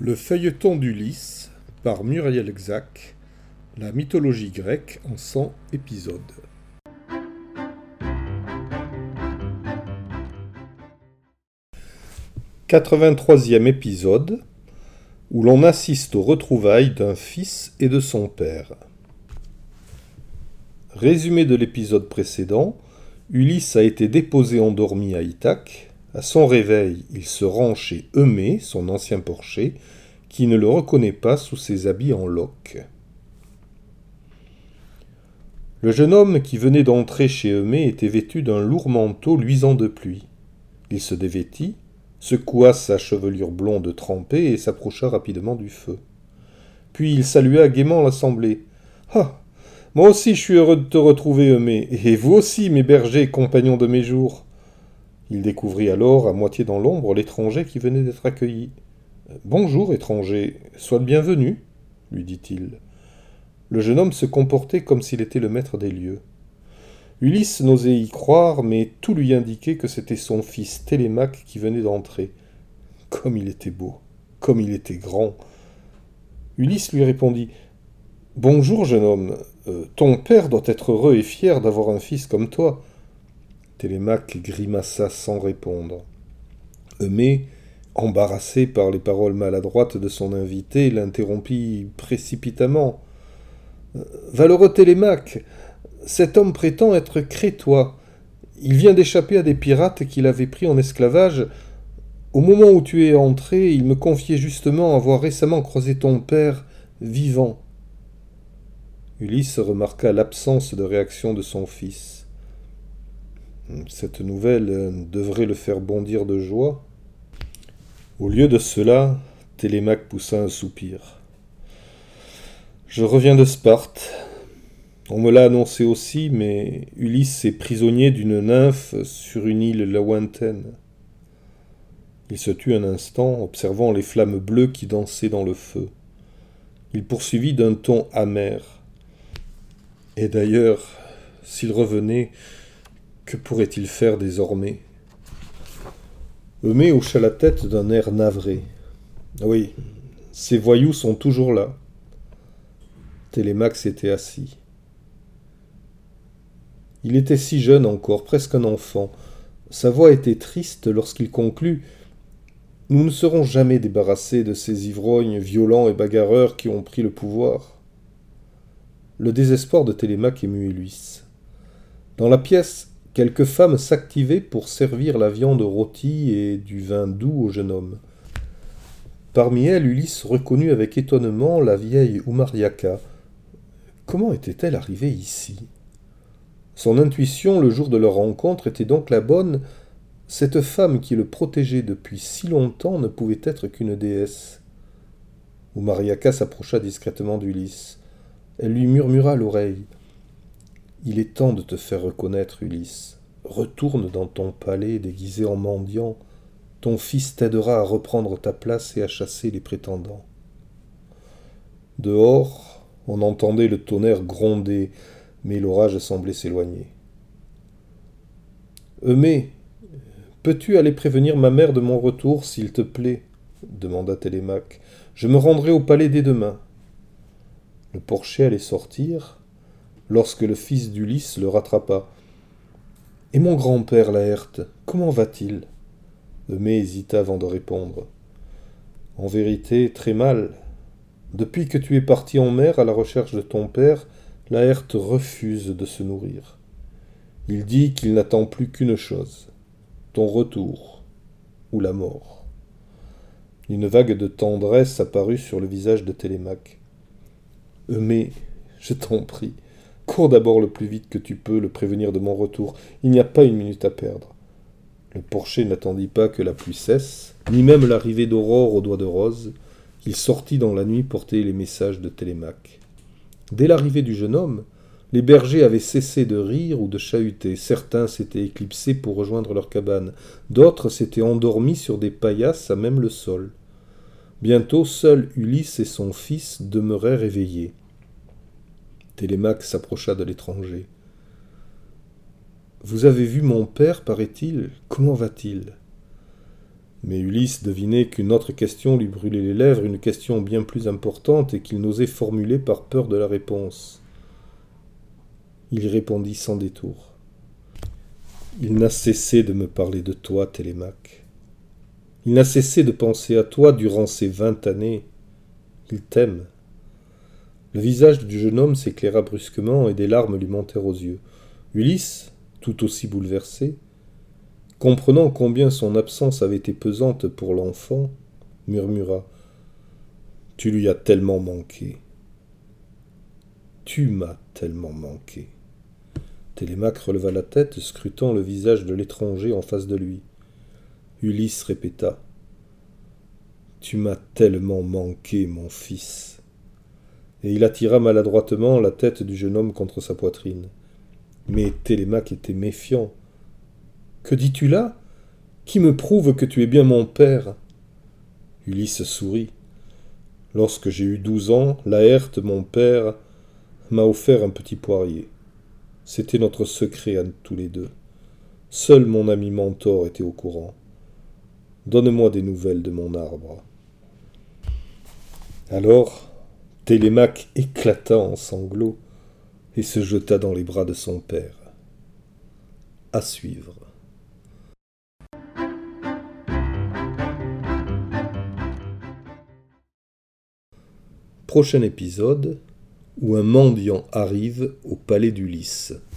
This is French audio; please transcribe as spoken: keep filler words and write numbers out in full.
Le feuilleton d'Ulysse par Muriel Xac, la mythologie grecque en cent épisodes. quatre-vingt-troisième épisode, où l'on assiste aux retrouvailles d'un fils et de son père. Résumé de l'épisode précédent, Ulysse a été déposé endormi à Ithaque. À son réveil, il se rend chez Eumée, son ancien porcher, qui ne le reconnaît pas sous ses habits en loques. Le jeune homme qui venait d'entrer chez Eumée était vêtu d'un lourd manteau luisant de pluie. Il se dévêtit, secoua sa chevelure blonde trempée et s'approcha rapidement du feu. Puis il salua gaiement l'assemblée. « Ah, moi aussi je suis heureux de te retrouver, Eumée, et vous aussi, mes bergers, compagnons de mes jours. » Il découvrit alors, à moitié dans l'ombre, l'étranger qui venait d'être accueilli. « Bonjour, étranger, sois le bienvenu, » lui dit-il. Le jeune homme se comportait comme s'il était le maître des lieux. Ulysse n'osait y croire, mais tout lui indiquait que c'était son fils Télémaque qui venait d'entrer. Comme il était beau, comme il était grand. Ulysse lui répondit « Bonjour, jeune homme, euh, ton père doit être heureux et fier d'avoir un fils comme toi. » Télémaque grimaça sans répondre. Eumée, embarrassé par les paroles maladroites de son invité, l'interrompit précipitamment. « Valeureux Télémaque, cet homme prétend être crétois. Il vient d'échapper à des pirates qu'il avait pris en esclavage. Au moment où tu es entré, il me confiait justement avoir récemment croisé ton père vivant. » Ulysse remarqua l'absence de réaction de son fils. Cette nouvelle devrait le faire bondir de joie. Au lieu de cela, Télémaque poussa un soupir. « Je reviens de Sparte. On me l'a annoncé aussi, mais Ulysse est prisonnier d'une nymphe sur une île lointaine. » Il se tut un instant, observant les flammes bleues qui dansaient dans le feu. Il poursuivit d'un ton amer. « Et d'ailleurs, s'il revenait, que pourrait-il faire désormais ?» Eumée hocha la tête d'un air navré. « Oui, ces voyous sont toujours là. » Télémaque s'était assis. Il était si jeune encore, presque un enfant. Sa voix était triste lorsqu'il conclut « Nous ne serons jamais débarrassés de ces ivrognes violents et bagarreurs qui ont pris le pouvoir. » Le désespoir de Télémaque émut Ulysse. Dans la pièce, quelques femmes s'activaient pour servir la viande rôtie et du vin doux au jeune homme. Parmi elles, Ulysse reconnut avec étonnement la vieille Oumariaka. Comment était-elle arrivée ici ? Son intuition, le jour de leur rencontre, était donc la bonne. Cette femme qui le protégeait depuis si longtemps ne pouvait être qu'une déesse. Oumariaka s'approcha discrètement d'Ulysse. Elle lui murmura à l'oreille. « Il est temps de te faire reconnaître, Ulysse. Retourne dans ton palais déguisé en mendiant. Ton fils t'aidera à reprendre ta place et à chasser les prétendants. » Dehors, on entendait le tonnerre gronder, mais l'orage semblait s'éloigner. « Eumée, peux-tu aller prévenir ma mère de mon retour, s'il te plaît ?» demanda Télémaque. « Je me rendrai au palais dès demain. » Le porcher allait sortir, lorsque le fils d'Ulysse le rattrapa. « Et mon grand-père, Laërte, comment va-t-il » Eumée hésita avant de répondre. « En vérité, très mal. Depuis que tu es parti en mer à la recherche de ton père, Laërte refuse de se nourrir. Il dit qu'il n'attend plus qu'une chose, ton retour, ou la mort. » Une vague de tendresse apparut sur le visage de Télémaque. « Eumée, je t'en prie, cours d'abord le plus vite que tu peux le prévenir de mon retour. Il n'y a pas une minute à perdre. » Le porcher n'attendit pas que la pluie cesse, ni même l'arrivée d'Aurore aux doigts de rose. Il sortit dans la nuit porter les messages de Télémaque. Dès l'arrivée du jeune homme, les bergers avaient cessé de rire ou de chahuter. Certains s'étaient éclipsés pour rejoindre leur cabane. D'autres s'étaient endormis sur des paillasses à même le sol. Bientôt, seuls Ulysse et son fils demeurèrent éveillés. Télémaque s'approcha de l'étranger. « Vous avez vu mon père, paraît-il ? Comment va-t-il » Mais Ulysse devinait qu'une autre question lui brûlait les lèvres, une question bien plus importante et qu'il n'osait formuler par peur de la réponse. Il y répondit sans détour. Il n'a cessé de me parler de toi, Télémaque. Il n'a cessé de penser à toi durant ces vingt années. Il t'aime. Le visage du jeune homme s'éclaira brusquement et des larmes lui montèrent aux yeux. Ulysse, tout aussi bouleversé, comprenant combien son absence avait été pesante pour l'enfant, murmura « Tu lui as tellement manqué. Tu m'as tellement manqué. » Télémaque releva la tête, scrutant le visage de l'étranger en face de lui. Ulysse répéta « Tu m'as tellement manqué, mon fils. » Et il attira maladroitement la tête du jeune homme contre sa poitrine. Mais Télémaque était méfiant. « Que dis-tu là ? Qui me prouve que tu es bien mon père ?» Ulysse sourit. « Lorsque j'ai eu douze ans, Laërte, mon père, m'a offert un petit poirier. C'était notre secret à tous les deux. Seul mon ami Mentor était au courant. Donne-moi des nouvelles de mon arbre. » Alors, Télémaque éclata en sanglots et se jeta dans les bras de son père. À suivre. Prochain épisode, où un mendiant arrive au palais d'Ulysse.